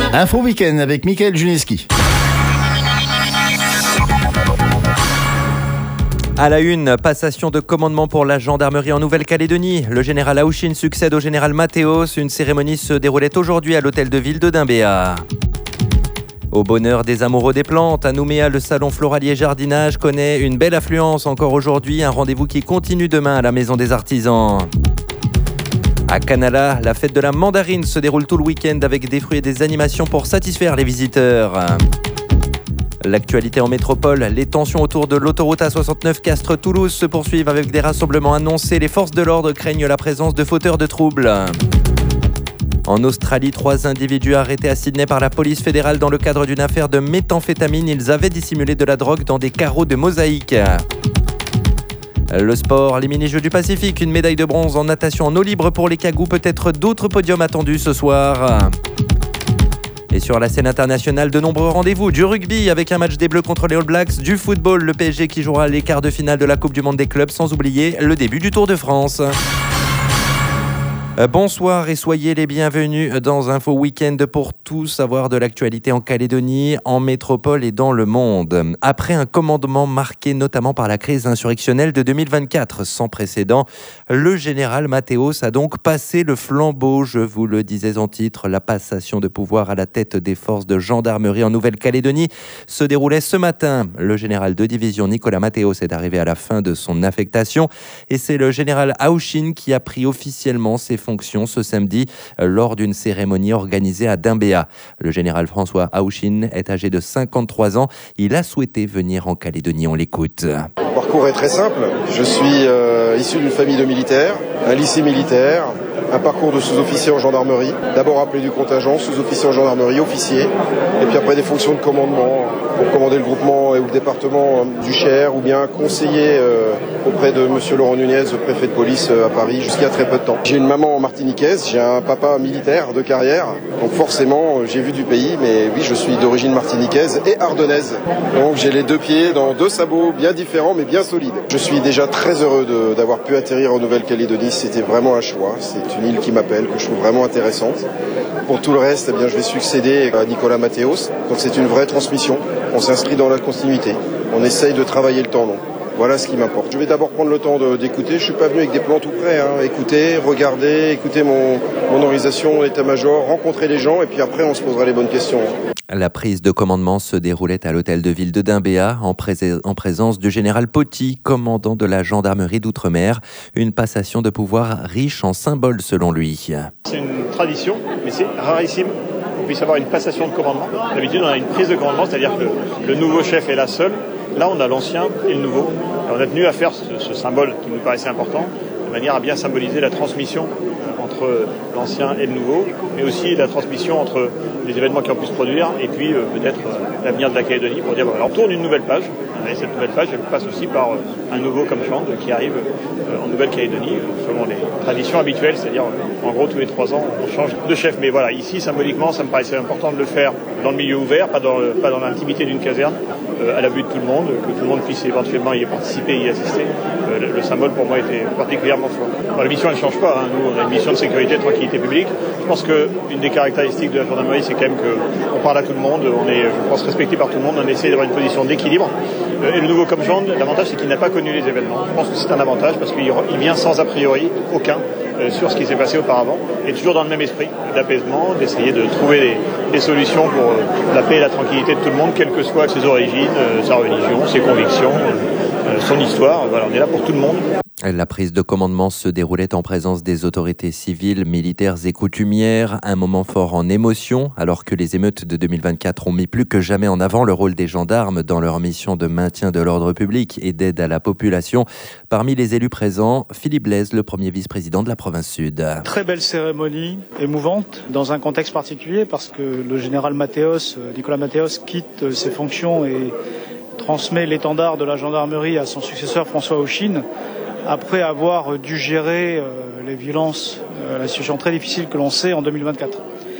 Info Week-end avec Mickaël Juneski. À la une, passation de commandement pour la gendarmerie en Nouvelle-Calédonie. Le général Aouchine succède au général Mathéos. Une cérémonie se déroulait aujourd'hui à l'hôtel de ville de Dimbéa. Au bonheur des amoureux des plantes, à Nouméa, le salon floralier jardinage connaît une belle affluence encore aujourd'hui. Un rendez-vous qui continue demain à la Maison des Artisans. À Canala, la fête de la mandarine se déroule tout le week-end avec des fruits et des animations pour satisfaire les visiteurs. L'actualité en métropole, les tensions autour de l'autoroute A69 Castres-Toulouse se poursuivent avec des rassemblements annoncés. Les forces de l'ordre craignent la présence de fauteurs de troubles. En Australie, 3 individus arrêtés à Sydney par la police fédérale dans le cadre d'une affaire de méthamphétamine. Ils avaient dissimulé de la drogue dans des carreaux de mosaïque. Le sport, les mini-jeux du Pacifique, une médaille de bronze en natation en eau libre pour les cagous, peut-être d'autres podiums attendus ce soir. Et sur la scène internationale, de nombreux rendez-vous, du rugby avec un match des Bleus contre les All Blacks, du football, le PSG qui jouera les quarts de finale de la Coupe du Monde des clubs, sans oublier le début du Tour de France. Bonsoir et soyez les bienvenus dans Info Week-end pour tout savoir de l'actualité en Calédonie, en métropole et dans le monde. Après un commandement marqué notamment par la crise insurrectionnelle de 2024 sans précédent, le général Mathéos a donc passé le flambeau. Je vous le disais en titre, la passation de pouvoir à la tête des forces de gendarmerie en Nouvelle-Calédonie se déroulait ce matin. Le général de division Nicolas Mathéos est arrivé à la fin de son affectation et c'est le général Aouchine qui a pris officiellement ses fonctions ce samedi lors d'une cérémonie organisée à Dimbéa. Le général François Aouchine est âgé de 53 ans. Il a souhaité venir en Calédonie. On l'écoute. Mon parcours est très simple. Je suis issu d'une famille de militaires, un lycée militaire, un parcours de sous-officier en gendarmerie. D'abord appelé du contingent, sous-officier en gendarmerie, officier. Et puis après des fonctions de commandement pour commander le groupement ou le département du Cher ou bien conseiller auprès de monsieur Laurent Nunez, préfet de police à Paris, jusqu'à très peu de temps. J'ai une maman martiniquaise, j'ai un papa militaire de carrière. Donc forcément, j'ai vu du pays, mais oui, je suis d'origine martiniquaise et ardennaise. Donc j'ai les deux pieds dans deux sabots bien différents mais bien solides. Je suis déjà très heureux d'avoir pu atterrir en Nouvelle-Calédonie. C'était vraiment un choix. C'est une île qui m'appelle, que je trouve vraiment intéressante. Pour tout le reste, eh bien, je vais succéder à Nicolas Mathéos. Donc c'est une vraie transmission. On s'inscrit dans la continuité. On essaye de travailler le temps long. Voilà ce qui m'importe. Je vais d'abord prendre le temps d'écouter. Je ne suis pas venu avec des plans tout prêts. Écouter, regarder, écouter mon organisation, mon état-major, rencontrer les gens et puis après on se posera les bonnes questions. La prise de commandement se déroulait à l'hôtel de ville de Dimbéa en présence du général Poty, commandant de la gendarmerie d'outre-mer. Une passation de pouvoir riche en symboles selon lui. C'est une tradition, mais c'est rarissime qu'on puisse avoir une passation de commandement. D'habitude, on a une prise de commandement, c'est-à-dire que le nouveau chef est là seul. Là, on a l'ancien et le nouveau. Et on a tenu à faire ce symbole qui nous paraissait important, de manière à bien symboliser la transmission entre l'ancien et le nouveau, mais aussi la transmission entre les événements qui ont pu se produire et puis peut-être l'avenir de la Calédonie pour dire voilà, on tourne une nouvelle page. Et cette nouvelle page, elle passe aussi par un nouveau commandant qui arrive en Nouvelle-Calédonie selon les traditions habituelles, c'est-à-dire en gros tous les 3 ans on change de chef. Mais voilà, ici symboliquement, ça me paraissait important de le faire dans le milieu ouvert, pas dans l'intimité d'une caserne, à la vue de tout le monde, que tout le monde puisse éventuellement y participer, y assister. Le symbole pour moi était particulièrement fort. Alors, la mission elle ne change pas, nous on a une mission de sécurité, de tranquillité publique. Je pense qu'une des caractéristiques de la gendarmerie, c'est quand même qu'on parle à tout le monde, on est, je pense, respecté par tout le monde, on essaie d'avoir une position d'équilibre. Et le nouveau commandant, l'avantage c'est qu'il n'a pas connu les événements. Je pense que c'est un avantage parce qu'il vient sans a priori aucun sur ce qui s'est passé auparavant et toujours dans le même esprit d'apaisement, d'essayer de trouver des solutions pour la paix et la tranquillité de tout le monde, quelles que soient ses origines, sa religion, ses convictions, son histoire. Voilà, on est là pour tout le monde. La prise de commandement se déroulait en présence des autorités civiles, militaires et coutumières. Un moment fort en émotion, alors que les émeutes de 2024 ont mis plus que jamais en avant le rôle des gendarmes dans leur mission de maintien de l'ordre public et d'aide à la population. Parmi les élus présents, Philippe Blaise, le premier vice-président de la province sud. Très belle cérémonie, émouvante, dans un contexte particulier, parce que le général Mathéos, Nicolas Mathéos, quitte ses fonctions et transmet l'étendard de la gendarmerie à son successeur François Aouchine, après avoir dû gérer les violences, la situation très difficile que l'on sait en 2024.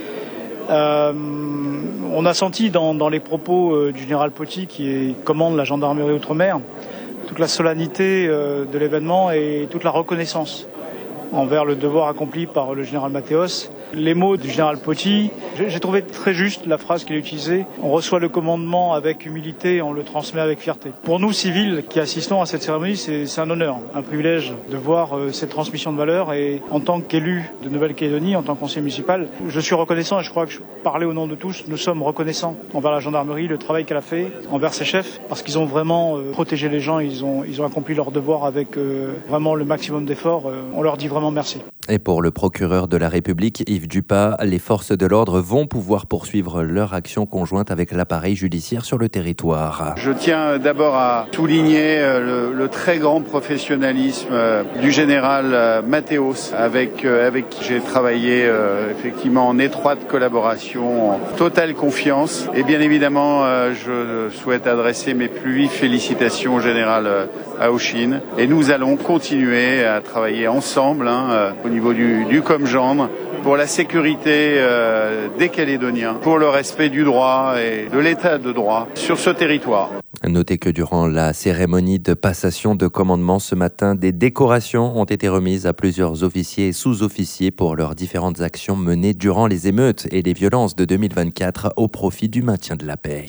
On a senti dans les propos du général Poty, qui commande la gendarmerie outre-mer, toute la solennité de l'événement et toute la reconnaissance envers le devoir accompli par le général Mathéos. Les mots du général Poty, j'ai trouvé très juste la phrase qu'il a utilisée. On reçoit le commandement avec humilité, on le transmet avec fierté. Pour nous, civils, qui assistons à cette cérémonie, c'est un honneur, un privilège de voir cette transmission de valeurs. Et en tant qu'élu de Nouvelle-Calédonie, en tant que conseiller municipal, je suis reconnaissant et je crois que je parlais au nom de tous. Nous sommes reconnaissants envers la gendarmerie, le travail qu'elle a fait, envers ses chefs, parce qu'ils ont vraiment protégé les gens, ils ont accompli leur devoir avec vraiment le maximum d'efforts. On leur dit vraiment merci. Et pour le procureur de la République, Yves Dupas, les forces de l'ordre vont pouvoir poursuivre leur action conjointe avec l'appareil judiciaire sur le territoire. Je tiens d'abord à souligner le très grand professionnalisme du général Mathéos, avec qui j'ai travaillé effectivement en étroite collaboration, en totale confiance. Et bien évidemment, je souhaite adresser mes plus vives félicitations au général Aouchine. Et nous allons continuer à travailler ensemble au niveau du Comgendre pour la sécurité des Calédoniens, pour le respect du droit et de l'état de droit sur ce territoire. Notez que durant la cérémonie de passation de commandement ce matin, des décorations ont été remises à plusieurs officiers et sous-officiers pour leurs différentes actions menées durant les émeutes et les violences de 2024 au profit du maintien de la paix.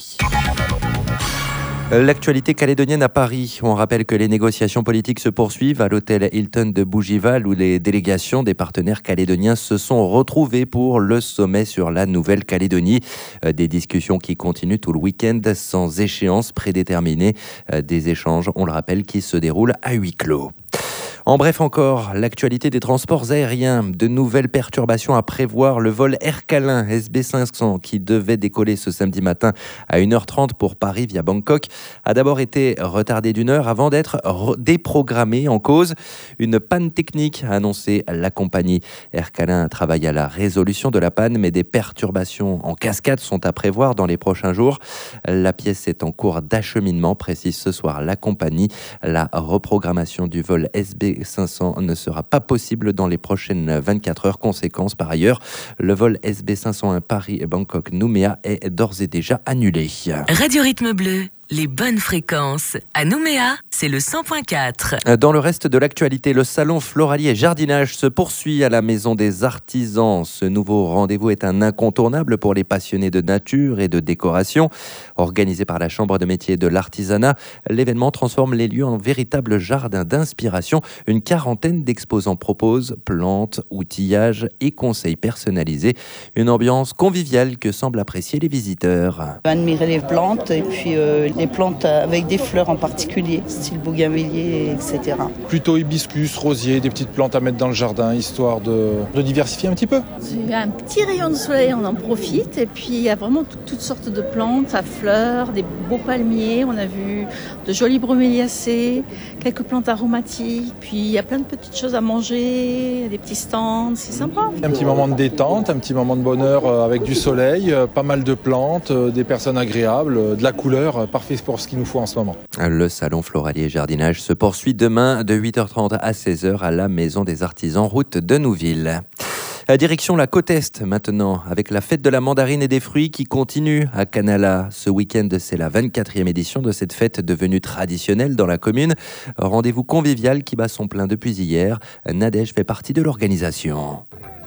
L'actualité calédonienne à Paris. On rappelle que les négociations politiques se poursuivent à l'hôtel Hilton de Bougival où les délégations des partenaires calédoniens se sont retrouvées pour le sommet sur la Nouvelle-Calédonie. Des discussions qui continuent tout le week-end sans échéance prédéterminée. Des échanges, on le rappelle, qui se déroulent à huis clos. En bref encore, l'actualité des transports aériens, de nouvelles perturbations à prévoir. Le vol Air Calin SB500 qui devait décoller ce samedi matin à 1h30 pour Paris via Bangkok a d'abord été retardé d'1 heure avant d'être déprogrammé. En cause, une panne technique, a annoncé la compagnie. Air Calin travaille à la résolution de la panne, mais des perturbations en cascade sont à prévoir dans les prochains jours. La pièce est en cours d'acheminement, précise ce soir la compagnie. La reprogrammation du vol SB500 ne sera pas possible dans les prochaines 24 heures. Conséquence, par ailleurs, le vol SB501 Paris-Bangkok-Nouméa est d'ores et déjà annulé. Radio Rythme Bleu. Les bonnes fréquences. À Nouméa, c'est le 100.4. Dans le reste de l'actualité, le salon Floralier et Jardinage se poursuit à la Maison des Artisans. Ce nouveau rendez-vous est un incontournable pour les passionnés de nature et de décoration. Organisé par la Chambre de métiers de l'artisanat, l'événement transforme les lieux en véritables jardins d'inspiration. Une quarantaine d'exposants proposent plantes, outillages et conseils personnalisés. Une ambiance conviviale que semblent apprécier les visiteurs. Admirer les plantes et puis les plantes avec des fleurs en particulier, style bougainvillier, etc. Plutôt hibiscus, rosiers, des petites plantes à mettre dans le jardin, histoire de diversifier un petit peu. Il y a un petit rayon de soleil, on en profite. Et puis il y a vraiment toutes sortes de plantes à fleurs, des beaux palmiers. On a vu de jolies broméliacées, quelques plantes aromatiques. Puis il y a plein de petites choses à manger, des petits stands, c'est sympa. Un petit moment de détente, un petit moment de bonheur avec du soleil, pas mal de plantes, des personnes agréables, de la couleur, parfait pour ce qu'il nous faut en ce moment. Le salon Floralier et Jardinage se poursuit demain de 8h30 à 16h à la Maison des Artisans, route de Nouville. Direction la côte Est maintenant, avec la fête de la mandarine et des fruits qui continue à Canala. Ce week-end, c'est la 24e édition de cette fête devenue traditionnelle dans la commune. Rendez-vous convivial qui bat son plein depuis hier. Nadège fait partie de l'organisation.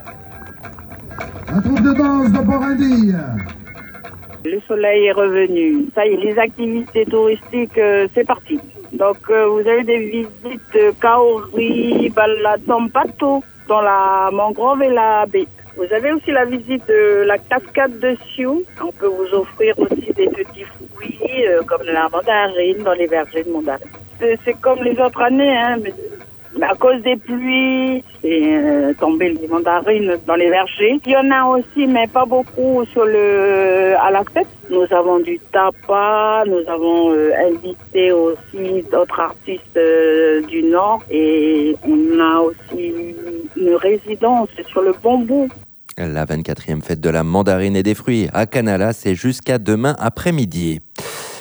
Un troupe de danse de Port-Indie. Le soleil est revenu. Ça y est, les activités touristiques, c'est parti. Donc, vous avez des visites Kaori, balade en bateau, dans la mangrove et la baie. Vous avez aussi la visite de la cascade de Sioux. On peut vous offrir aussi des petits fruits, comme la mandarine, dans les vergers de mandarine. C'est comme les autres années, mais à cause des pluies, c'est tombé les mandarines dans les vergers. Il y en a aussi, mais pas beaucoup à la fête. Nous avons du tapas, nous avons invité aussi d'autres artistes du Nord et on a aussi une résidence sur le bambou. La 24e fête de la mandarine et des fruits à Canala, c'est jusqu'à demain après-midi.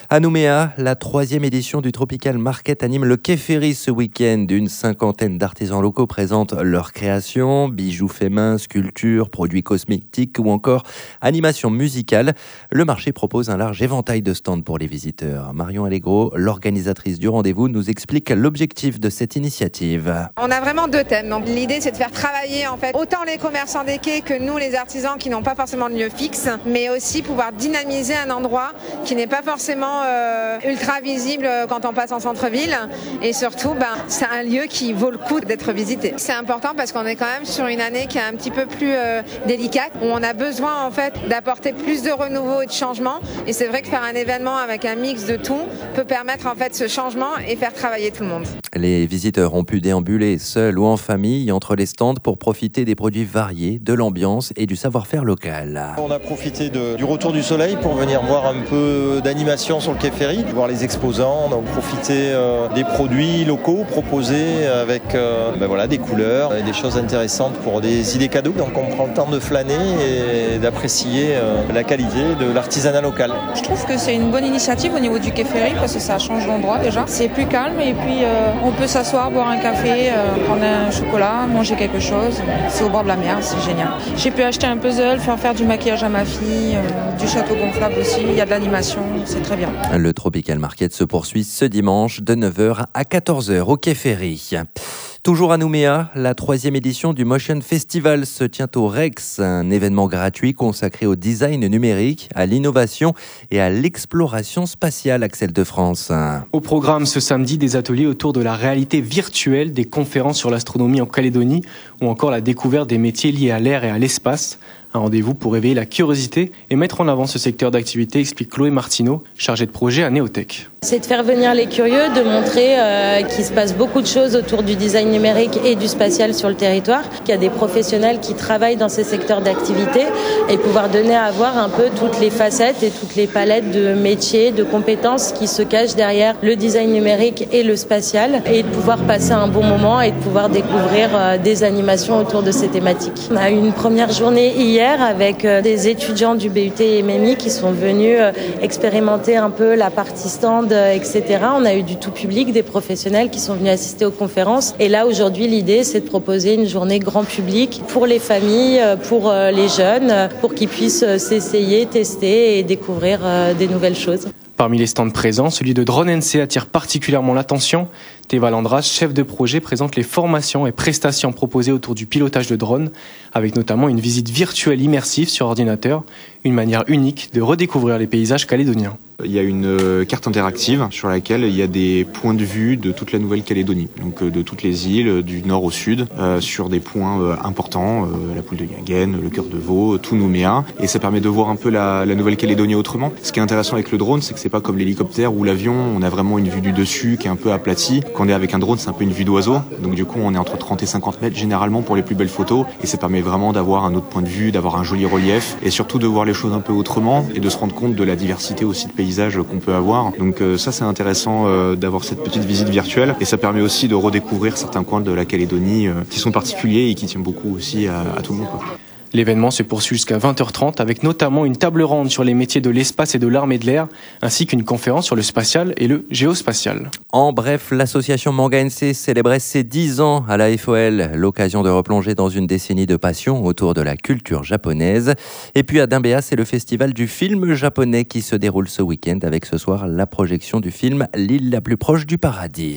À Nouméa, la 3e édition du Tropical Market anime le Quai Ferry ce week-end. Une 50aine d'artisans locaux présentent leurs créations, bijoux faits main, sculptures, produits cosmétiques ou encore animations musicales. Le marché propose un large éventail de stands pour les visiteurs. Marion Allegro, l'organisatrice du rendez-vous, nous explique l'objectif de cette initiative. On a vraiment 2 thèmes. Donc, l'idée, c'est de faire travailler en fait autant les commerçants des quais que nous, les artisans qui n'ont pas forcément de lieu fixe, mais aussi pouvoir dynamiser un endroit qui n'est pas forcément ultra visible quand on passe en centre-ville, et surtout c'est un lieu qui vaut le coup d'être visité. C'est important parce qu'on est quand même sur une année qui est un petit peu plus délicate, où on a besoin en fait d'apporter plus de renouveau et de changement, et c'est vrai que faire un événement avec un mix de tout peut permettre en fait ce changement et faire travailler tout le monde. Les visiteurs ont pu déambuler seuls ou en famille entre les stands pour profiter des produits variés, de l'ambiance et du savoir-faire local. On a profité du retour du soleil pour venir voir un peu d'animation sur le Quai Ferry, voir les exposants, on a profité des produits locaux proposés avec des couleurs, des choses intéressantes pour des idées cadeaux. Donc on prend le temps de flâner et d'apprécier la qualité de l'artisanat local. Je trouve que c'est une bonne initiative au niveau du Quai Ferry parce que ça change l'endroit déjà. C'est plus calme et puis on peut s'asseoir, boire un café, prendre un chocolat, manger quelque chose. C'est au bord de la mer, c'est génial. J'ai pu acheter un puzzle, faire du maquillage à ma fille, du château gonflable aussi, il y a de l'animation, c'est très bien. Le Tropical Market se poursuit ce dimanche de 9h à 14h au Quai Ferry. Toujours à Nouméa, la 3e édition du Motion Festival se tient au Rex, un événement gratuit consacré au design numérique, à l'innovation et à l'exploration spatiale, Axel de France. Au programme ce samedi, des ateliers autour de la réalité virtuelle, des conférences sur l'astronomie en Calédonie ou encore la découverte des métiers liés à l'air et à l'espace. Un rendez-vous pour éveiller la curiosité et mettre en avant ce secteur d'activité, explique Chloé Martineau, chargée de projet à Néotech. C'est de faire venir les curieux, de montrer qu'il se passe beaucoup de choses autour du design numérique et du spatial sur le territoire, qu'il y a des professionnels qui travaillent dans ces secteurs d'activité et pouvoir donner à voir un peu toutes les facettes et toutes les palettes de métiers, de compétences qui se cachent derrière le design numérique et le spatial, et de pouvoir passer un bon moment et de pouvoir découvrir des animations autour de ces thématiques. On a eu une première journée hier avec des étudiants du BUT et MMI qui sont venus expérimenter un peu la partie stand, etc. On a eu du tout public, des professionnels qui sont venus assister aux conférences. Et là, aujourd'hui, l'idée, c'est de proposer une journée grand public pour les familles, pour les jeunes, pour qu'ils puissent s'essayer, tester et découvrir des nouvelles choses. Parmi les stands présents, celui de Drone NC attire particulièrement l'attention. Théva Landras, chef de projet, présente les formations et prestations proposées autour du pilotage de drones, avec notamment une visite virtuelle immersive sur ordinateur, une manière unique de redécouvrir les paysages calédoniens. Il y a une carte interactive sur laquelle il y a des points de vue de toute la Nouvelle-Calédonie, donc de toutes les îles du nord au sud, sur des points importants, la poule de Yingen, le cœur de Veau, tout Nouméa, et ça permet de voir un peu la Nouvelle-Calédonie autrement. Ce qui est intéressant avec le drone, c'est que c'est pas comme l'hélicoptère ou l'avion, on a vraiment une vue du dessus qui est un peu aplatie. Quand on est avec un drone, c'est un peu une vue d'oiseau, donc du coup on est entre 30 et 50 mètres généralement pour les plus belles photos, et ça permet vraiment d'avoir un autre point de vue, d'avoir un joli relief, et surtout de voir les choses un peu autrement, et de se rendre compte de la diversité aussi de paysages qu'on peut avoir. Donc ça c'est intéressant d'avoir cette petite visite virtuelle, et ça permet aussi de redécouvrir certains coins de la Calédonie qui sont particuliers et qui tiennent beaucoup aussi à tout le monde, quoi. L'événement se poursuit jusqu'à 20h30 avec notamment une table ronde sur les métiers de l'espace et de l'armée de l'air, ainsi qu'une conférence sur le spatial et le géospatial. En bref, l'association Manga NC célébrait ses 10 ans à la FOL, l'occasion de replonger dans une décennie de passion autour de la culture japonaise. Et puis à Dimbéa, c'est le festival du film japonais qui se déroule ce week-end avec ce soir la projection du film L'île la plus proche du paradis.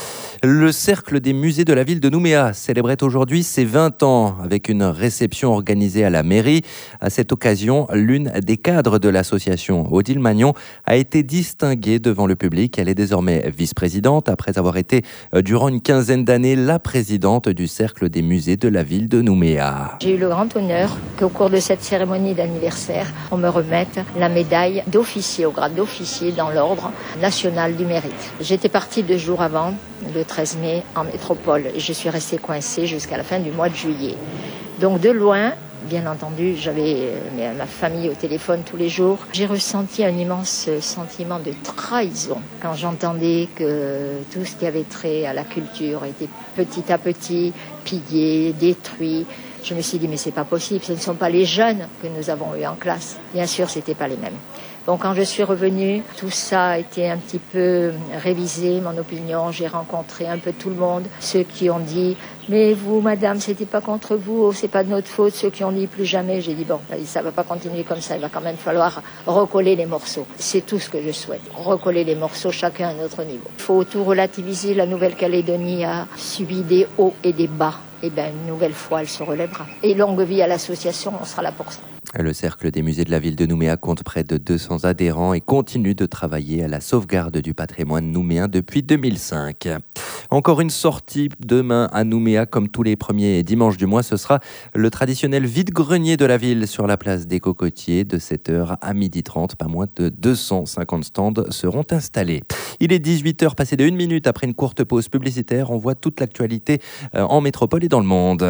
Le Cercle des musées de la ville de Nouméa célébrait aujourd'hui ses 20 ans avec une réception organisée à la mairie. À cette occasion, l'une des cadres de l'association, Odile Magnon, a été distinguée devant le public. Elle est désormais vice-présidente après avoir été durant une quinzaine d'années la présidente du Cercle des musées de la ville de Nouméa. J'ai eu le grand honneur qu'au cours de cette cérémonie d'anniversaire, on me remette la médaille d'officier, au grade d'officier dans l'ordre national du mérite. J'étais partie 2 jours avant, le 13 mai, en métropole, et je suis restée coincée jusqu'à la fin du mois de juillet. Donc de loin, bien entendu, j'avais ma famille au téléphone tous les jours. J'ai ressenti un immense sentiment de trahison quand j'entendais que tout ce qui avait trait à la culture était petit à petit pillé, détruit. Je me suis dit, mais c'est pas possible, ce ne sont pas les jeunes que nous avons eus en classe. Bien sûr, c'était pas les mêmes. Donc quand je suis revenue, tout ça a été un petit peu révisé, mon opinion. J'ai rencontré un peu tout le monde, ceux qui ont dit « Mais vous, madame, c'était pas contre vous, c'est pas de notre faute », ceux qui ont dit « Plus jamais », j'ai dit « Bon, ça va pas continuer comme ça, il va quand même falloir recoller les morceaux ». C'est tout ce que je souhaite, recoller les morceaux, chacun à notre niveau. Il faut tout relativiser, la Nouvelle-Calédonie a subi des hauts et des bas. Et bien, une nouvelle fois, elle se relèvera. Et longue vie à l'association, on sera là pour ça. Le Cercle des musées de la ville de Nouméa compte près de 200 adhérents et continue de travailler à la sauvegarde du patrimoine nouméen depuis 2005. Encore une sortie demain à Nouméa, comme tous les premiers dimanches du mois. Ce sera le traditionnel vide-grenier de la ville sur la place des Cocotiers de 7h à 12h30. Pas moins de 250 stands seront installés. Il est 18h, passé de 1 minute après une courte pause publicitaire. On voit toute l'actualité en métropole et dans le monde.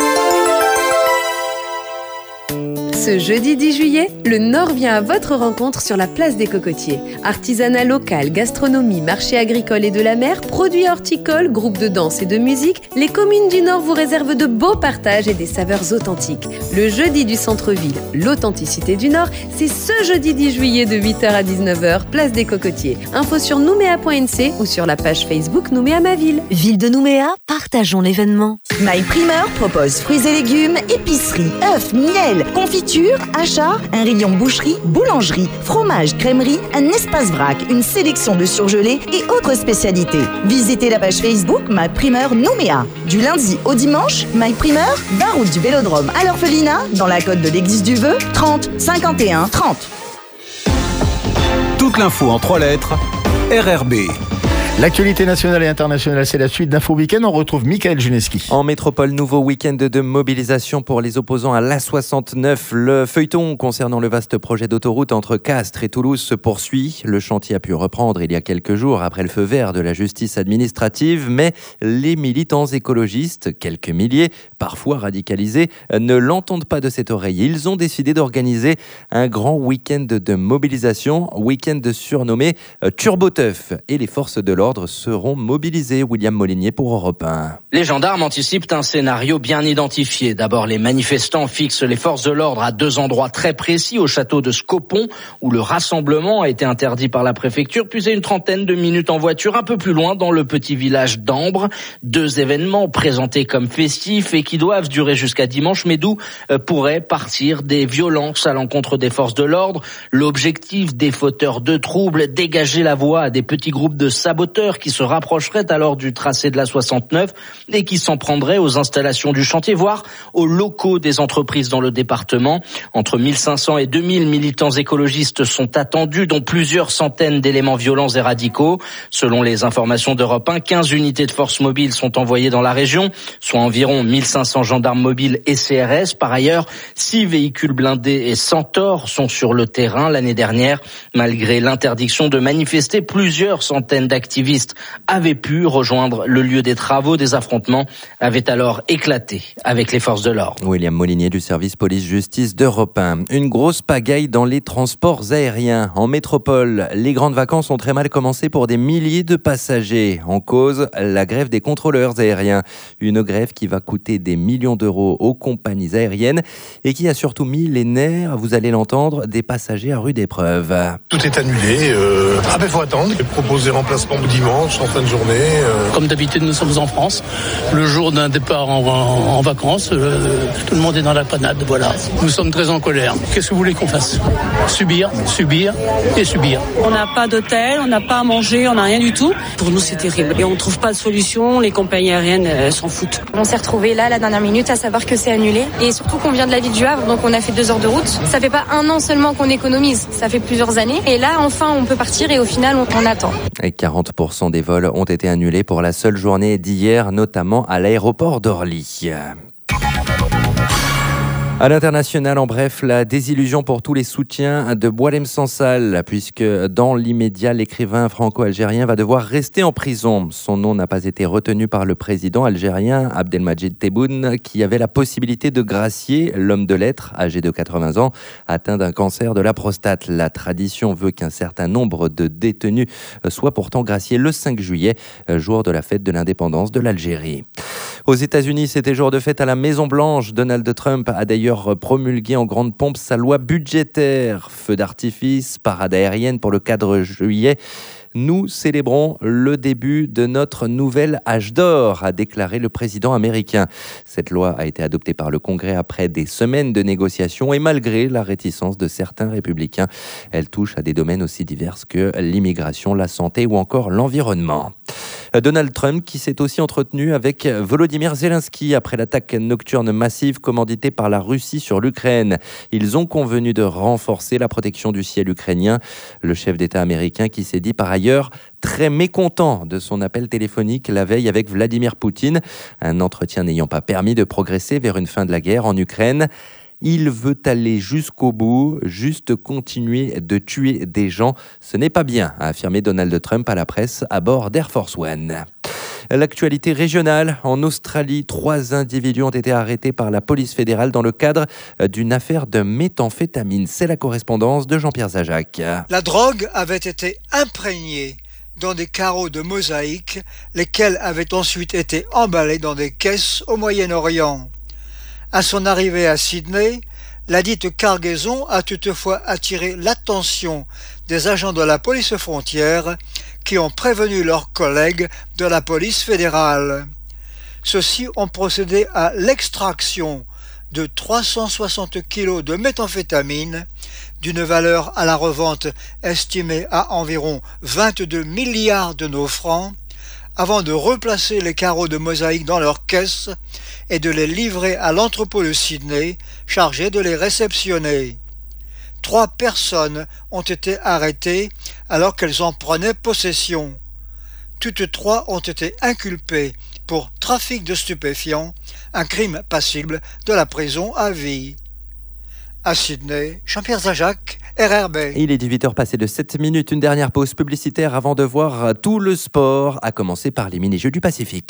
Ce jeudi 10 juillet, le Nord vient à votre rencontre sur la place des Cocotiers. Artisanat local, gastronomie, marché agricole et de la mer, produits horticoles, groupes de danse et de musique, les communes du Nord vous réservent de beaux partages et des saveurs authentiques. Le jeudi du centre-ville, l'authenticité du Nord, c'est ce jeudi 10 juillet de 8h à 19h, place des Cocotiers. Info sur nouméa.nc ou sur la page Facebook Nouméa ma ville. Ville de Nouméa, partageons l'événement. My Primeur propose fruits et légumes, épicerie, œufs, miel, confiture, achats, un rayon boucherie, boulangerie, fromage, crèmerie, un espace vrac, une sélection de surgelés et autres spécialités. Visitez la page Facebook My Primeur Nouméa. Du lundi au dimanche, My Primeur, 20 route du Vélodrome à l'Orphelinat, dans la côte de l'Église du Vœu, 30 51 30. Toute l'info en 3 lettres, RRB. L'actualité nationale et internationale, c'est la suite d'Info Week-end. On retrouve Michael Juneski. En métropole, nouveau week-end de mobilisation pour les opposants à l'A69. Le feuilleton concernant le vaste projet d'autoroute entre Castres et Toulouse se poursuit. Le chantier a pu reprendre il y a quelques jours après le feu vert de la justice administrative, mais les militants écologistes, quelques milliers, parfois radicalisés, ne l'entendent pas de cette oreille. Ils ont décidé d'organiser un grand week-end de mobilisation, week-end surnommé Turboteuf, et les forces de l'ordre seront mobilisés. William Molinier pour Europe 1. Les gendarmes anticipent un scénario bien identifié. D'abord, les manifestants fixent les forces de l'ordre à 2 endroits très précis, au château de Scopon, où le rassemblement a été interdit par la préfecture, puis à une trentaine de minutes en voiture un peu plus loin, dans le petit village d'Ambre. 2 événements présentés comme festifs et qui doivent durer jusqu'à dimanche, mais d'où pourraient partir des violences à l'encontre des forces de l'ordre. L'objectif des fauteurs de troubles, dégager la voie à des petits groupes de saboteurs qui se rapprocheraient alors du tracé de la 69 et qui s'en prendraient aux installations du chantier, voire aux locaux des entreprises dans le département. Entre 1500 et 2000 militants écologistes sont attendus, dont plusieurs centaines d'éléments violents et radicaux. Selon les informations d'Europe 1, 15 unités de forces mobiles sont envoyées dans la région, soit environ 1500 gendarmes mobiles et CRS. Par ailleurs, 6 véhicules blindés et Centaure sont sur le terrain. L'année dernière, malgré l'interdiction de manifester, plusieurs centaines d'activistes avaient pu rejoindre le lieu des travaux. Des affrontements avaient alors éclaté avec les forces de l'ordre. William Molinier du service police-justice d'Europe 1. Une grosse pagaille dans les transports aériens. En métropole, les grandes vacances ont très mal commencé pour des milliers de passagers. En cause, la grève des contrôleurs aériens. Une grève qui va coûter des millions d'euros aux compagnies aériennes et qui a surtout mis les nerfs, vous allez l'entendre, des passagers à rude épreuve. Tout est annulé. Il faut attendre. Proposer remplacement dimanche, en fin de journée. Comme d'habitude, nous sommes en France. Le jour d'un départ en vacances, tout le monde est dans la panade. Voilà. Nous sommes très en colère. Qu'est-ce que vous voulez qu'on fasse ? Subir, subir et subir. On n'a pas d'hôtel, on n'a pas à manger, on n'a rien du tout. Pour nous, c'est terrible. Et on ne trouve pas de solution. Les compagnies aériennes s'en foutent. On s'est retrouvés là, la dernière minute, à savoir que c'est annulé. Et surtout qu'on vient de la ville du Havre, donc on a fait 2 heures de route. Ça fait pas 1 an seulement qu'on économise. Ça fait plusieurs années. Et là, enfin, on peut partir et au final, on attend. Et 40% des vols ont été annulés pour la seule journée d'hier, notamment à l'aéroport d'Orly. À l'international, en bref, la désillusion pour tous les soutiens de Boualem Sansal, puisque dans l'immédiat, l'écrivain franco-algérien va devoir rester en prison. Son nom n'a pas été retenu par le président algérien Abdelmadjid Tebboune, qui avait la possibilité de gracier l'homme de lettres, âgé de 80 ans, atteint d'un cancer de la prostate. La tradition veut qu'un certain nombre de détenus soient pourtant graciés le 5 juillet, jour de la fête de l'indépendance de l'Algérie. Aux États-Unis, c'était jour de fête à la Maison-Blanche. Donald Trump a d'ailleurs d'ailleurs promulgué en grande pompe sa loi budgétaire. Feux d'artifice, parade aérienne pour le 4 juillet. Nous célébrons le début de notre nouvel âge d'or, a déclaré le président américain. Cette loi a été adoptée par le Congrès après des semaines de négociations et malgré la réticence de certains républicains. Elle touche à des domaines aussi divers que l'immigration, la santé ou encore l'environnement. Donald Trump qui s'est aussi entretenu avec Volodymyr Zelensky après l'attaque nocturne massive commanditée par la Russie sur l'Ukraine. Ils ont convenu de renforcer la protection du ciel ukrainien. Le chef d'État américain qui s'est dit par ailleurs très mécontent de son appel téléphonique la veille avec Vladimir Poutine, un entretien n'ayant pas permis de progresser vers une fin de la guerre en Ukraine. Il veut aller jusqu'au bout, juste continuer de tuer des gens. Ce n'est pas bien, a affirmé Donald Trump à la presse à bord d'Air Force One. L'actualité régionale. En Australie, 3 individus ont été arrêtés par la police fédérale dans le cadre d'une affaire de méthamphétamine. C'est la correspondance de Jean-Pierre Zajac. La drogue avait été imprégnée dans des carreaux de mosaïque, lesquels avaient ensuite été emballés dans des caisses au Moyen-Orient. À son arrivée à Sydney, la dite cargaison a toutefois attiré l'attention des agents de la police frontière qui ont prévenu leurs collègues de la police fédérale. Ceux-ci ont procédé à l'extraction de 360 kilos de méthamphétamine d'une valeur à la revente estimée à environ 22 milliards de nos francs, avant de replacer les carreaux de mosaïque dans leurs caisses et de les livrer à l'entrepôt de Sydney, chargé de les réceptionner. 3 personnes ont été arrêtées alors qu'elles en prenaient possession. Toutes 3 ont été inculpées pour trafic de stupéfiants, un crime passible de la prison à vie. À Sydney, Jean-Pierre Zajac, RRB. Il est 18h passé de 7 minutes, une dernière pause publicitaire avant de voir tout le sport, à commencer par les mini-jeux du Pacifique.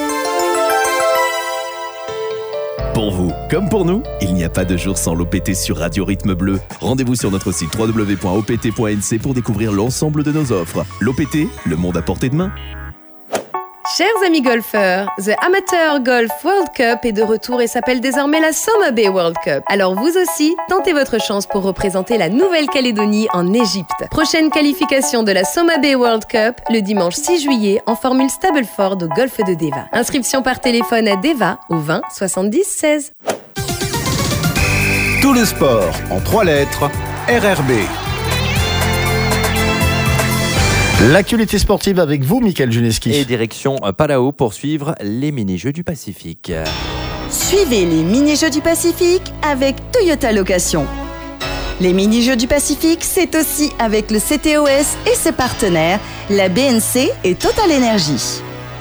Pour vous, comme pour nous, il n'y a pas de jour sans l'OPT sur Radio Rythme Bleu. Rendez-vous sur notre site www.opt.nc pour découvrir l'ensemble de nos offres. L'OPT, le monde à portée de main. Chers amis golfeurs, The Amateur Golf World Cup est de retour et s'appelle désormais la Soma Bay World Cup. Alors vous aussi, tentez votre chance pour représenter la Nouvelle-Calédonie en Égypte. Prochaine qualification de la Soma Bay World Cup le dimanche 6 juillet en formule Stableford au golfe de Deva. Inscription par téléphone à Deva au 20 70 16. Tout le sport en 3 lettres, RRB. L'actualité sportive avec vous, Michael Juneski. Et direction Palau pour suivre les mini-jeux du Pacifique. Suivez les mini-jeux du Pacifique avec Toyota Location. Les mini-jeux du Pacifique, c'est aussi avec le CTOS et ses partenaires, la BNC et Total Energy.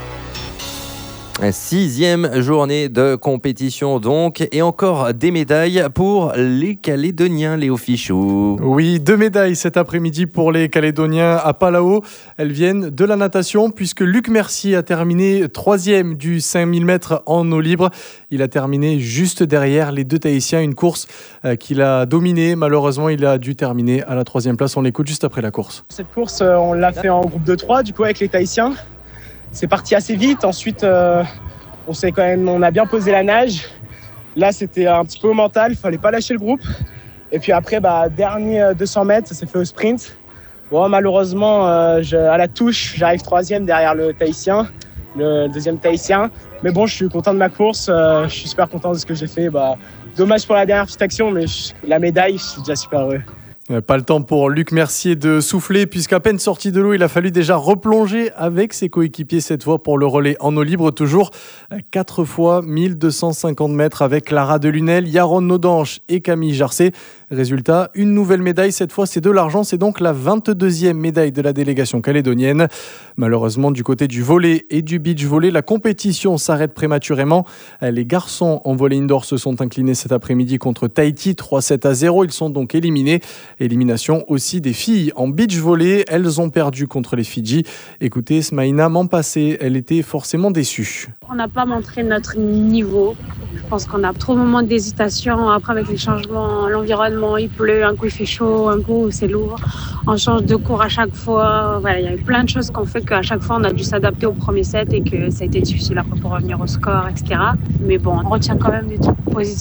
6e journée de compétition donc, et encore des médailles pour les Calédoniens, Léo Fichou. Oui, 2 médailles cet après-midi pour les Calédoniens à Palau. Elles viennent de la natation puisque Luc Mercier a terminé 3e du 5000 mètres en eau libre. Il a terminé juste derrière les 2 Tahitiens, une course qu'il a dominée. Malheureusement, il a dû terminer à la 3e place. On l'écoute juste après la course. Cette course, on l'a fait en groupe de 3, du coup avec les Tahitiens. C'est parti assez vite. Ensuite, on a bien posé la nage. Là, c'était un petit peu au mental. Il fallait pas lâcher le groupe. Et puis après, dernier 200 mètres, ça s'est fait au sprint. Bon, malheureusement, à la touche, j'arrive 3e derrière le Tahitien, le 2e Tahitien. Mais bon, je suis content de ma course. Je suis super content de ce que j'ai fait. Dommage pour la dernière petite action, mais la médaille, je suis déjà super heureux. Pas le temps pour Luc Mercier de souffler puisqu'à peine sorti de l'eau, il a fallu déjà replonger avec ses coéquipiers cette fois pour le relais en eau libre. Toujours 4 fois 1250 mètres avec Lara Delunel, Yaron Nodanche et Camille Jarcé. Résultat, une nouvelle médaille, cette fois c'est de l'argent, c'est donc la 22e médaille de la délégation calédonienne. Malheureusement, du côté du volley et du beach volley, la compétition s'arrête prématurément. Les garçons en volley indoor se sont inclinés cet après-midi contre Tahiti, 3-7-0. Ils sont donc éliminés. Élimination aussi des filles en beach volley. Elles ont perdu contre les Fidji. Écoutez, Smaïna Mampassé, elle était forcément déçue. On n'a pas montré notre niveau. Je pense qu'on a trop de moments d'hésitation. Après, avec les changements, l'environnement, il pleut, un coup il fait chaud, un coup c'est lourd. On change de cours à chaque fois. Voilà, il y a eu plein de choses qu'on fait qu'à chaque fois on a dû s'adapter au premier set et que ça a été difficile après pour revenir au score, etc. Mais bon, on retient quand même des trucs positifs.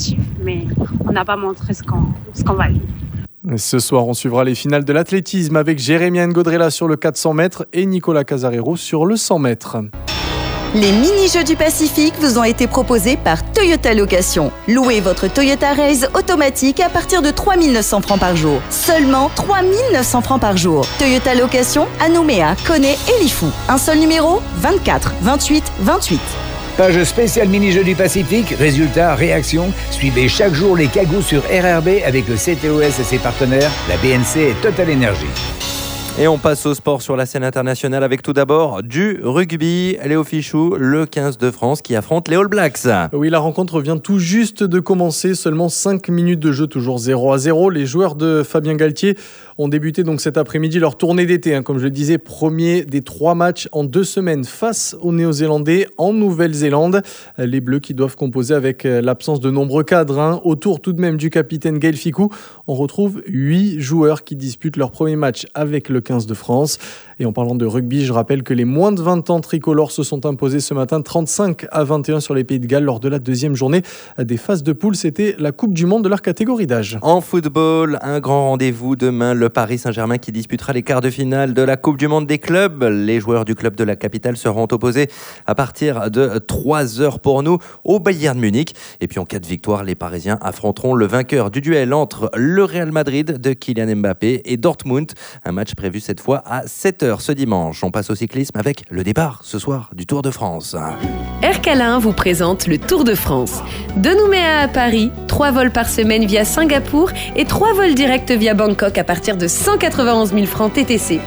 mais on n'a pas montré ce qu'on valait. Ce soir, on suivra les finales de l'athlétisme avec Jérémy Ngodrella sur le 400 mètres et Nicolas Casarero sur le 100 mètres. Les mini-jeux du Pacifique vous ont été proposés par Toyota Location. Louez votre Toyota Raze automatique à partir de 3 900 francs par jour. Seulement 3 900 francs par jour. Toyota Location à Nouméa, Koné et Lifou. Un seul numéro, 24 28 28. Page spéciale mini-jeux du Pacifique, résultats, réactions. Suivez chaque jour les cagous sur RRB avec le CTOS et ses partenaires, la BNC et Total Energy. Et on passe au sport sur la scène internationale avec tout d'abord du rugby. Léo Fichou, le 15 de France qui affronte les All Blacks. Oui, la rencontre vient tout juste de commencer. Seulement 5 minutes de jeu, toujours 0-0. Les joueurs de Fabien Galtier ont débuté donc cet après-midi leur tournée d'été. Comme je le disais, premier des 3 matchs en 2 semaines face aux Néo-Zélandais en Nouvelle-Zélande. Les Bleus qui doivent composer avec l'absence de nombreux cadres. Autour tout de même du capitaine Gaël Fickou, on retrouve 8 joueurs qui disputent leur premier match avec le 15 de France. Et en parlant de rugby, je rappelle que les moins de 20 ans tricolores se sont imposés ce matin 35-21 sur les Pays de Galles lors de la deuxième journée des phases de poule. C'était la Coupe du Monde de leur catégorie d'âge. En football, un grand rendez-vous demain. Le Paris Saint-Germain qui disputera les quarts de finale de la Coupe du Monde des clubs. Les joueurs du club de la capitale seront opposés à partir de 3h pour nous au Bayern Munich. Et puis en cas de victoire, les Parisiens affronteront le vainqueur du duel entre le Real Madrid de Kylian Mbappé et Dortmund. Un match prévu cette fois à 7h ce dimanche. On passe au cyclisme avec le départ ce soir du Tour de France. Aircalin vous présente le Tour de France. De Nouméa à Paris, 3 vols par semaine via Singapour et 3 vols directs via Bangkok à partir de 191 000 francs TTC.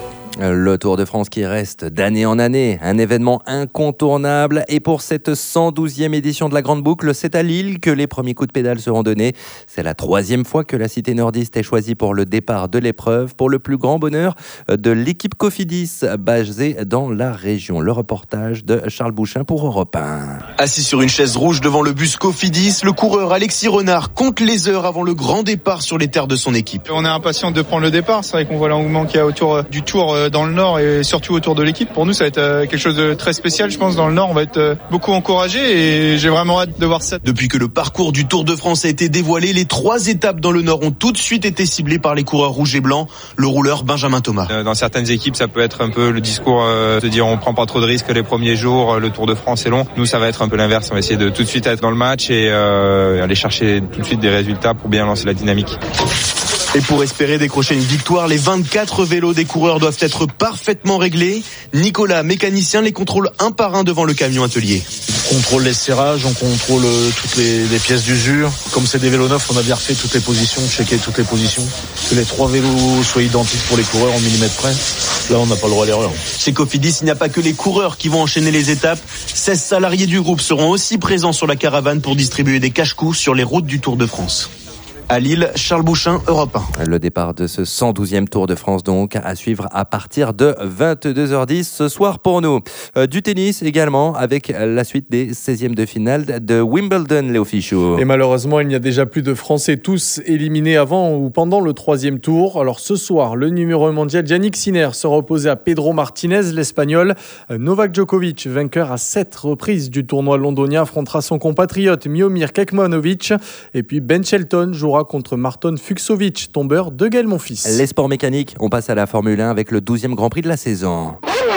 Le Tour de France qui reste d'année en année un événement incontournable. Et pour cette 112e édition de la Grande Boucle, c'est à Lille que les premiers coups de pédale seront donnés. C'est la 3e fois que la cité nordiste est choisie pour le départ de l'épreuve, pour le plus grand bonheur de l'équipe Cofidis basée dans la région. Le reportage de Charles Bouchin pour Europe 1. Assis sur une chaise rouge devant le bus Cofidis, le coureur Alexis Renard compte les heures avant le grand départ sur les terres de son équipe. On est impatient de prendre le départ. C'est vrai qu'on voit l'engouement qu'il y a autour du Tour dans le Nord et surtout autour de l'équipe. Pour nous, ça va être quelque chose de très spécial. Je pense dans le Nord, on va être beaucoup encouragés et j'ai vraiment hâte de voir ça. Depuis que le parcours du Tour de France a été dévoilé, les 3 étapes dans le Nord ont tout de suite été ciblées par les coureurs rouges et blancs. Le rouleur Benjamin Thomas. Dans certaines équipes, ça peut être un peu le discours de dire on prend pas trop de risques les premiers jours, le Tour de France est long. Nous, ça va être un peu l'inverse. On va essayer de tout de suite être dans le match et aller chercher tout de suite des résultats pour bien lancer la dynamique. Et pour espérer décrocher une victoire, les 24 vélos des coureurs doivent être parfaitement réglés. Nicolas, mécanicien, les contrôle un par un devant le camion atelier. On contrôle les serrages, on contrôle toutes les pièces d'usure. Comme c'est des vélos neufs, on a bien refait toutes les positions, checké toutes les positions. Que les 3 vélos soient identiques pour les coureurs en millimètres près. Là, on n'a pas le droit à l'erreur. Chez Cofidis, il n'y a pas que les coureurs qui vont enchaîner les étapes. 16 salariés du groupe seront aussi présents sur la caravane pour distribuer des cache-coups sur les routes du Tour de France. À Lille, Charles Bouchin, Europe 1. Le départ de ce 112e Tour de France donc à suivre à partir de 22h10 ce soir pour nous. Du tennis également avec la suite des 16e de finale de Wimbledon, Léo Fichou. Et malheureusement, il n'y a déjà plus de Français, tous éliminés avant ou pendant le 3e tour. Alors ce soir, le numéro 1 mondial Jannik Sinner sera opposé à Pedro Martinez, l'Espagnol. Novak Djokovic, vainqueur à 7 reprises du tournoi londonien, affrontera son compatriote Miomir Kekmanovic. Et puis Ben Shelton jouera contre Marton Fucsovic, tombeur de Gaël Monfils. Les sports mécaniques, on passe à la Formule 1 avec le 12e Grand Prix de la saison.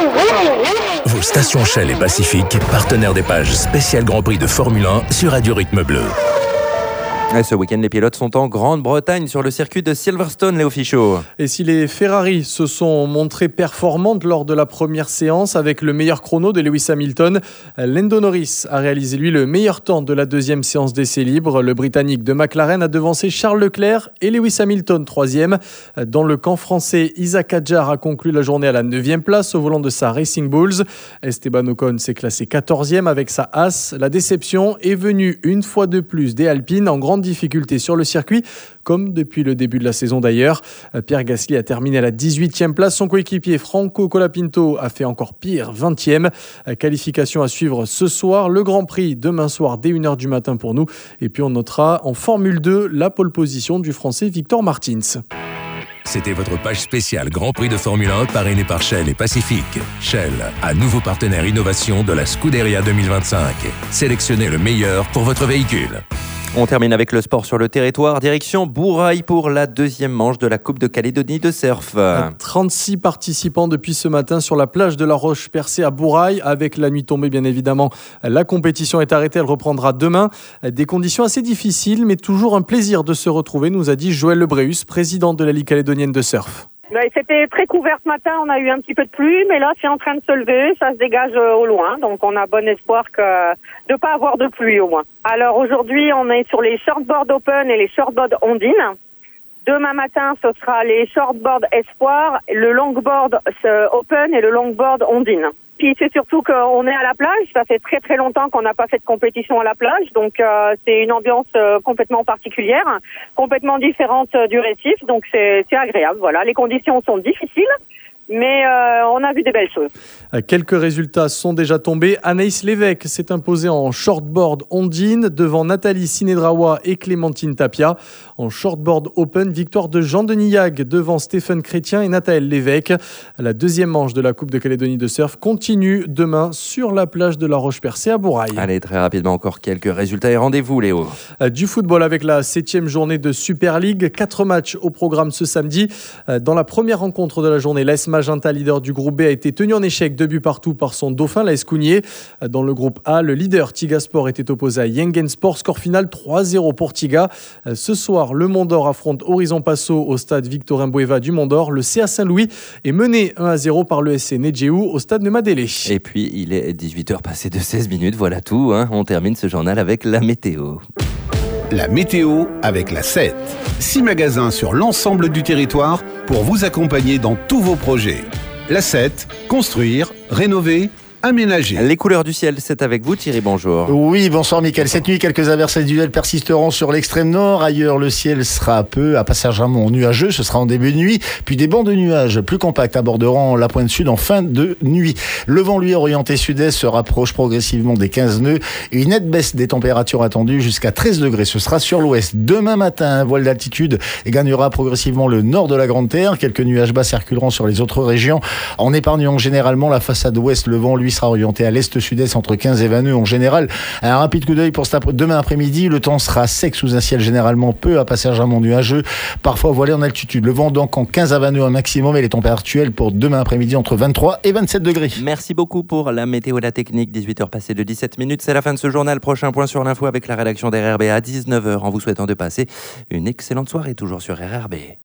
Vos stations Shell et Pacifique, partenaires des pages spéciales Grand Prix de Formule 1 sur Radio Rythme Bleu. Et ce week-end, les pilotes sont en Grande-Bretagne sur le circuit de Silverstone, Léo Fichot. Et si les Ferrari se sont montrées performantes lors de la première séance avec le meilleur chrono de Lewis Hamilton, Lando Norris a réalisé lui le meilleur temps de la deuxième séance d'essai libre. Le Britannique de McLaren a devancé Charles Leclerc et Lewis Hamilton 3e. Dans le camp français, Isaac Hadjar a conclu la journée à la 9e place au volant de sa Racing Bulls. Esteban Ocon s'est classé 14e avec sa Haas. La déception est venue une fois de plus des Alpines en grande difficulté sur le circuit, comme depuis le début de la saison d'ailleurs. Pierre Gasly a terminé à la 18e place. Son coéquipier Franco Colapinto a fait encore pire, 20e. Qualification à suivre ce soir. Le Grand Prix demain soir dès 1h du matin pour nous. Et puis on notera en Formule 2 la pole position du Français Victor Martins. C'était votre page spéciale Grand Prix de Formule 1 parrainée par Shell et Pacifique. Shell, à nouveau partenaire innovation de la Scuderia 2025. Sélectionnez le meilleur pour votre véhicule. On termine avec le sport sur le territoire. Direction Bourail pour la deuxième manche de la Coupe de Calédonie de surf. 36 participants depuis ce matin sur la plage de la Roche-Percée à Bourail. Avec la nuit tombée, bien évidemment, la compétition est arrêtée. Elle reprendra demain. Des conditions assez difficiles, mais toujours un plaisir de se retrouver, nous a dit Joël Lebréus, président de la Ligue calédonienne de surf. C'était très couvert ce matin, on a eu un petit peu de pluie, mais là c'est en train de se lever, ça se dégage au loin, donc on a bon espoir de pas avoir de pluie au moins. Alors aujourd'hui on est sur les shortboard open et les shortboard ondines. Demain matin ce sera les shortboard espoir, le longboard open et le longboard ondine. Puis c'est surtout qu'on est à la plage, ça fait très très longtemps qu'on n'a pas fait de compétition à la plage, donc c'est une ambiance complètement particulière, complètement différente du récif, donc c'est agréable. Voilà, les conditions sont difficiles, mais on a vu des belles choses. Quelques résultats sont déjà tombés. Anaïs Lévesque s'est imposée en shortboard ondine devant Nathalie Sinedrawa et Clémentine Tapia. En shortboard open, victoire de Jean-Denis Yag devant Stéphane Chrétien et Nathaël Lévesque. La deuxième manche de la Coupe de Calédonie de surf continue demain sur la plage de la Roche-Percée à Bourail. Allez, très rapidement, encore quelques résultats et rendez-vous, Léo. Du football avec la 7e journée de Super League. 4 matchs au programme ce samedi. Dans la première rencontre de la journée, l'AS Magenta, leader du groupe B, a été tenu en échec 2 buts partout par son dauphin, l'AS Cougnier. Dans le groupe A, le leader Tiga Sport était opposé à Yengen Sport. Score final 3-0 pour Tiga. Ce soir, le Mont-d'Or affronte Horizon Passo au stade Victorin Bueva du Mont-d'Or. Le CA Saint-Louis est mené 1-0 par le SC Nedjéou au stade de Madélé. Et puis, il est 18h passé de 16 minutes. Voilà tout. On termine ce journal avec la météo. La météo avec la 7. 6 magasins sur l'ensemble du territoire pour vous accompagner dans tous vos projets. La 7, construire, rénover, aménager. Les couleurs du ciel, c'est avec vous Thierry, bonjour. Oui, bonsoir Mickaël. Cette nuit, quelques averses résiduelles persisteront sur l'extrême nord. Ailleurs, le ciel sera passagèrement nuageux, ce sera en début de nuit. Puis des bancs de nuages plus compacts aborderont la pointe sud en fin de nuit. Le vent, lui, orienté sud-est, se rapproche progressivement des 15 nœuds. Une nette baisse des températures attendues jusqu'à 13 degrés. Ce sera sur l'ouest. Demain matin, un voile d'altitude gagnera progressivement le nord de la Grande Terre. Quelques nuages bas circuleront sur les autres régions. En épargnant généralement la façade ouest, le vent, lui, sera orienté à l'est-sud-est entre 15 et 20 nœuds en général. Un rapide coup d'œil pour demain après-midi. Le temps sera sec sous un ciel généralement peu à passagèrement nuageux, parfois voilé en altitude. Le vent donc en 15 à 20 nœuds un maximum et les températures actuelles pour demain après-midi entre 23 et 27 degrés. Merci beaucoup pour la météo et la technique. 18h passées de 17 minutes. C'est la fin de ce journal. Prochain point sur l'info avec la rédaction d'RRB à 19h en vous souhaitant de passer une excellente soirée toujours sur RRB.